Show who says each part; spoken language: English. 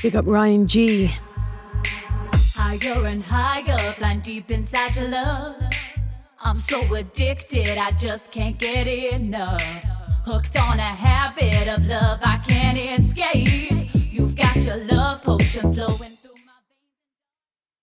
Speaker 1: Big up Ryan G.
Speaker 2: Higher and higher, flying deep inside your love. I'm so addicted, I just can't get enough. Hooked on a habit of love